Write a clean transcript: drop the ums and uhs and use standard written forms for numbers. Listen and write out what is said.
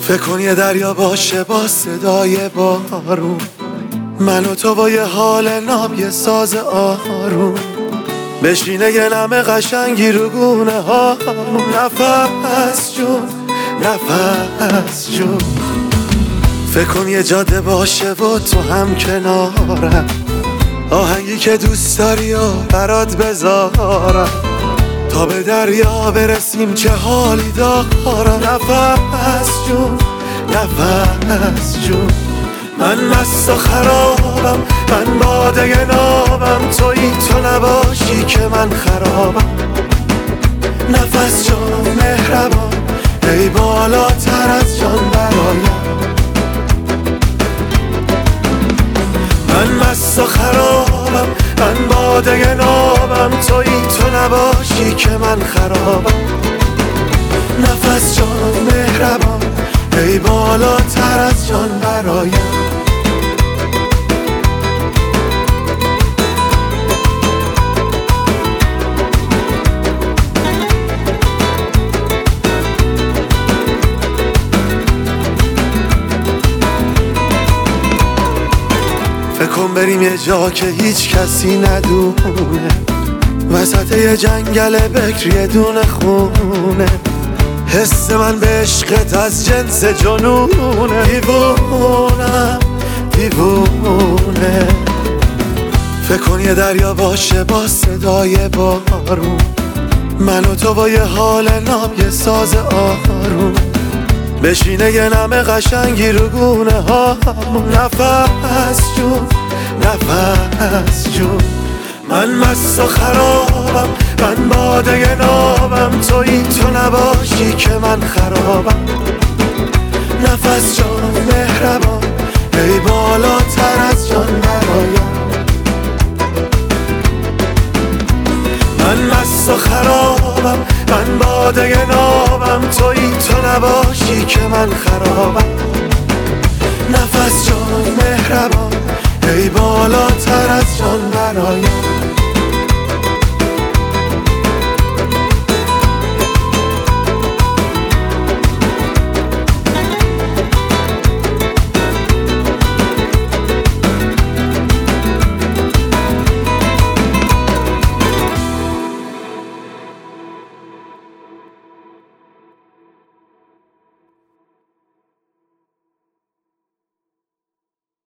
فکر کن یه دریا باشه با صدای بارون، من و تو با یه حال ناب یه ساز آروم، بشینه یه نم قشنگی رو گونه ها، نفس جون نفس جون. فکر کن یه جاده باشه و تو هم کنارم، آهنگی که دوست داری و برات بذارم، تا به دریا برسیم چه حالی دارم. نفس جون نفس جون. من مست و خرابم، من باده نابم، تویی تو نباشی که من خرابم. نفس جان مهربان، ای بالاتر از جان برایم. من مست و خرابم، من باده نابم، تویی تو نباشی که من خرابم. نفس جان مهربان، ای بالاتر از جان برایم. فکر کن بریم یه جا که هیچ کسی ندونه، وسط یه جنگل بکر یه دونه خونه، حس من به عشقت از جنس جنونه. دیوونم دیوونه. فکر کن یه دریا باشه با صدای بارون، من و تو با یه حال ناب یه ساز آروم، بشینه یه نم قشنگی رو گونه ها، نفس جون نفس جون. من مست و خرابم، من باده نابم، تویی تو نباشی که من خرابم. نفس جان مهربان، ای بالاتر از جان برایم. من مست و خرابم، من باده نابم، تویی تو نباشی که من خرابم. نفس جان مهربان، ای بالاتر از جان برایم.